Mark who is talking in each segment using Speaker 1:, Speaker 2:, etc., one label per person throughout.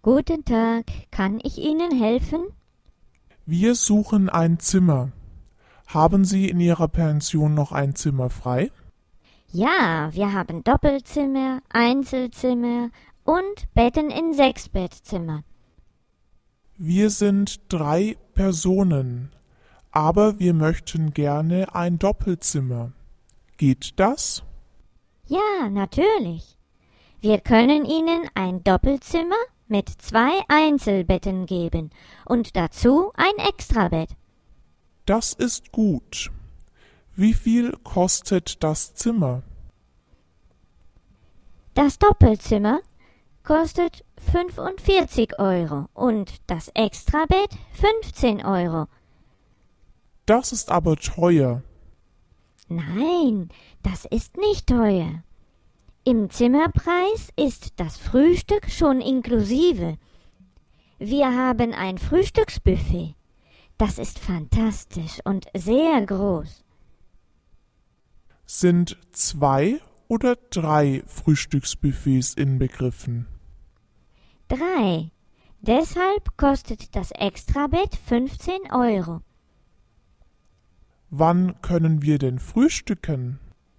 Speaker 1: Guten Tag, kann ich Ihnen helfen?
Speaker 2: Wir suchen ein Zimmer. Haben Sie in Ihrer Pension noch ein Zimmer frei?
Speaker 1: Ja, wir haben Doppelzimmer, Einzelzimmer und Betten in 6-Bettzimmer.
Speaker 2: Wir sind 3 Personen, aber wir möchten gerne ein Doppelzimmer. Geht das?
Speaker 1: Ja, natürlich. Wir können Ihnen ein Doppelzimmer mit 2 Einzelbetten geben und dazu ein Extrabett.
Speaker 2: Das ist gut. Wie viel kostet das Zimmer?
Speaker 1: Das Doppelzimmer kostet 45 Euro und das Extrabett 15 Euro.
Speaker 2: Das ist aber teuer.
Speaker 1: Nein, das ist nicht teuer. Im Zimmerpreis ist das Frühstück schon inklusive. Wir haben ein Frühstücksbuffet. Das ist fantastisch und sehr groß.
Speaker 2: Sind 2 oder 3 Frühstücksbuffets inbegriffen?
Speaker 1: 3. Deshalb kostet das Extrabett 15 Euro.
Speaker 2: Wann können wir denn frühstücken?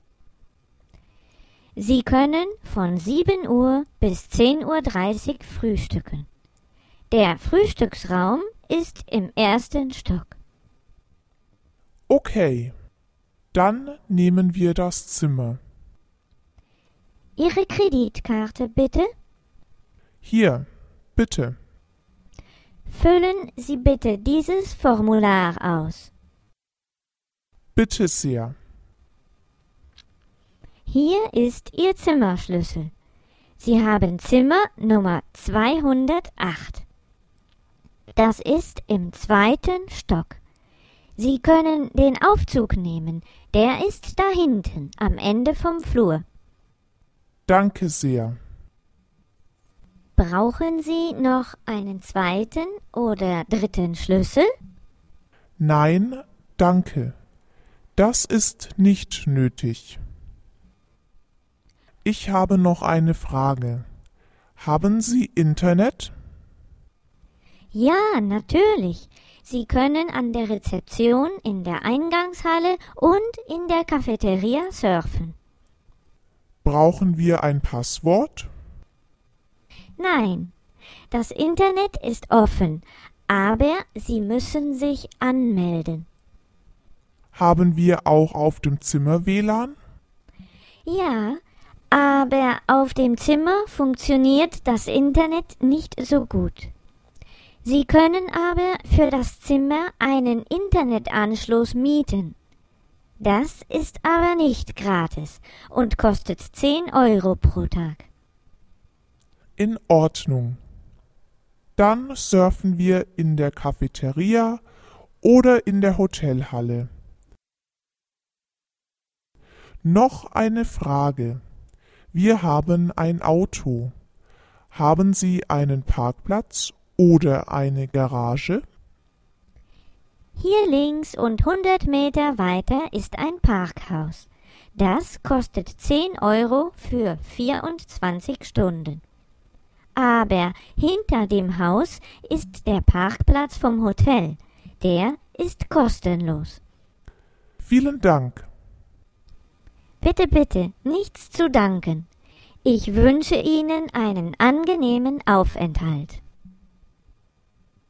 Speaker 1: Sie können von 7 Uhr bis 10:30 Uhr frühstücken. Der Frühstücksraum ist im 1. Stock.
Speaker 2: Okay, dann nehmen wir das Zimmer.
Speaker 1: Ihre Kreditkarte bitte.
Speaker 2: Hier, bitte.
Speaker 1: Füllen Sie bitte dieses Formular aus.
Speaker 2: Bitte sehr.
Speaker 1: Hier ist Ihr Zimmerschlüssel. Sie haben Zimmer Nummer 208. Das ist im 2. Stock. Sie können den Aufzug nehmen. Der ist da hinten, am Ende vom Flur.
Speaker 2: Danke sehr.
Speaker 1: Brauchen Sie noch einen 2. oder 3. Schlüssel?
Speaker 2: Nein, danke. Das ist nicht nötig. Ich habe noch eine Frage. Haben Sie Internet?
Speaker 1: Ja, natürlich. Sie können an der Rezeption in der Eingangshalle und in der Cafeteria surfen.
Speaker 2: Brauchen wir ein Passwort?
Speaker 1: Nein, das Internet ist offen, aber Sie müssen sich anmelden.
Speaker 2: Haben wir auch auf dem Zimmer WLAN?
Speaker 1: Ja, aber auf dem Zimmer funktioniert das Internet nicht so gut. Sie können aber für das Zimmer einen Internetanschluss mieten. Das ist aber nicht gratis und kostet 10 Euro pro Tag.
Speaker 2: In Ordnung. Dann surfen wir in der Cafeteria oder in der Hotelhalle. Noch eine Frage. Wir haben ein Auto. Haben Sie einen Parkplatz oder eine Garage?
Speaker 1: Hier links und 100 Meter weiter ist ein Parkhaus. Das kostet 10 Euro für 24 Stunden. Aber hinter dem Haus ist der Parkplatz vom Hotel. Der ist kostenlos.
Speaker 2: Vielen Dank.
Speaker 1: Bitte, bitte, nichts zu danken. Ich wünsche Ihnen einen angenehmen Aufenthalt.